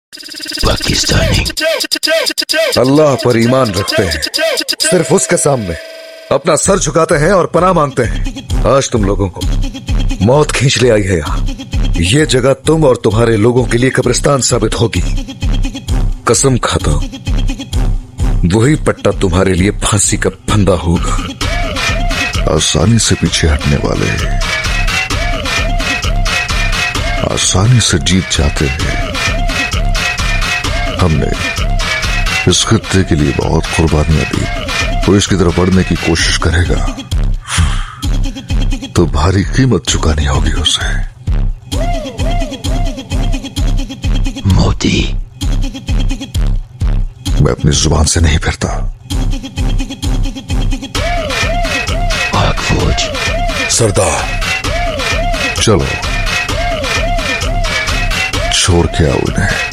पाकिस्तानी अल्लाह पर ईमान रखते हैं, सिर्फ उसके सामने अपना सर झुकाते हैं और पनाह मांगते हैं। आज तुम लोगों को मौत खींच ले आई है यहाँ। ये जगह तुम और तुम्हारे लोगों के लिए कब्रिस्तान साबित होगी। कसम खाता हूं वही पट्टा तुम्हारे लिए फांसी का फंदा होगा। आसानी से पीछे हटने वाले आसानी से जीत जाते हैं। हमने इस खित्ते के लिए बहुत कुर्बानियां दी। कोई इसकी तरफ बढ़ने की कोशिश करेगा तो भारी कीमत चुकानी होगी उसे। मोदी, मैं अपनी जुबान से नहीं फिरता। पाक फौज, सरदार चलो छोड़ के आओ उन्हें।